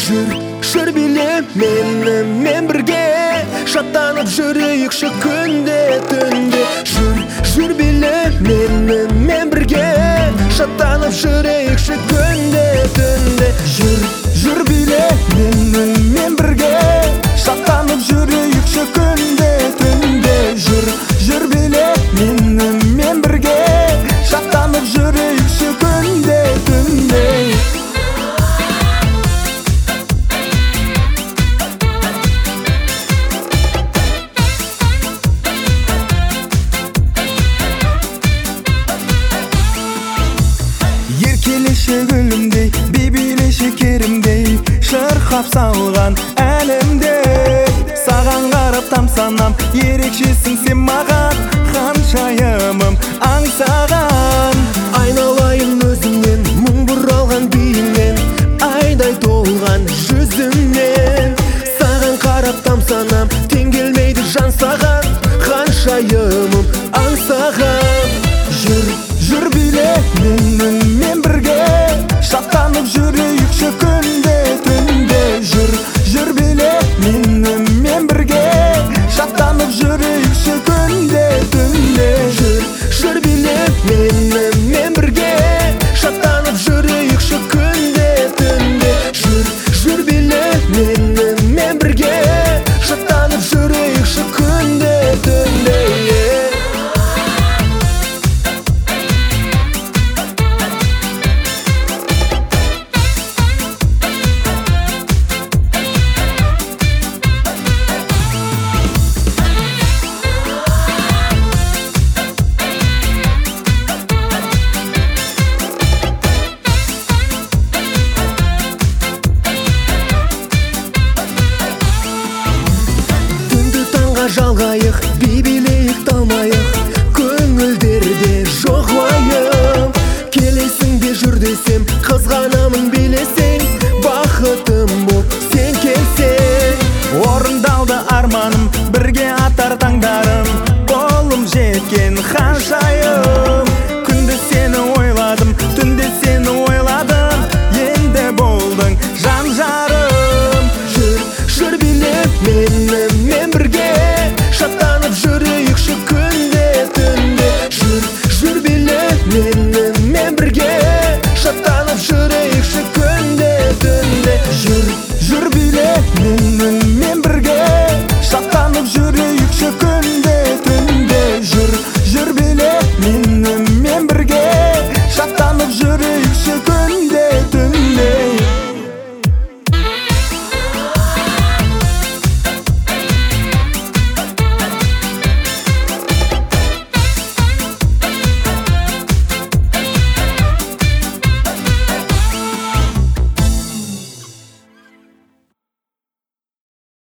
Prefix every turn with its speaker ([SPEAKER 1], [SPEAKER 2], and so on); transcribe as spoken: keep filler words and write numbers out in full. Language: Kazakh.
[SPEAKER 1] Жүр, жүр биле менімен бірге, шаттанып жүрейікші күнде түнде. Жүр, жүр биле менімен бірге, шаттанып жүрейікші күнде түнде. Жүр, жүр биле менімен бірге, шаттанып жүрейікші күнде түнде. Жүр, жүр биле менімен бірге, шаттанып жүрейікші күнде түнде. Еркелеші гүлімдей, бейбилеші керімдей, шырқап салған әлемдей. Саған қарап тамсанам, ерекшесің сен маған, ханшайымым аңсаған. Айналайын өзіңнен, мұң бұралған биіңнен, айдай толған жүзіңнен. Саған қарап тамсанам, тең келмейді жан саған, ханшайымым аңсаған. Жүр, жүр биле менімен бірге, шаттанып жүрейікші күнде түнде. Жүр, жүр биле менімен бірге, шаттанып жүрейікші күнде түнде. Жүр, жүр биле менімен бірге, шаттанып жүрейікші күнде түнде. Жүр, жүр биле менімен бірге, шаттанып жүрейікші күнде түнде. Жалғайық, бейбилейік талмайық, көңілдерде жоқ уайым. Келесің бе жүр десем, қызғанамын билесең, бақытым боп сен келсең. Орындалды арманым, бірге атар таңдарым,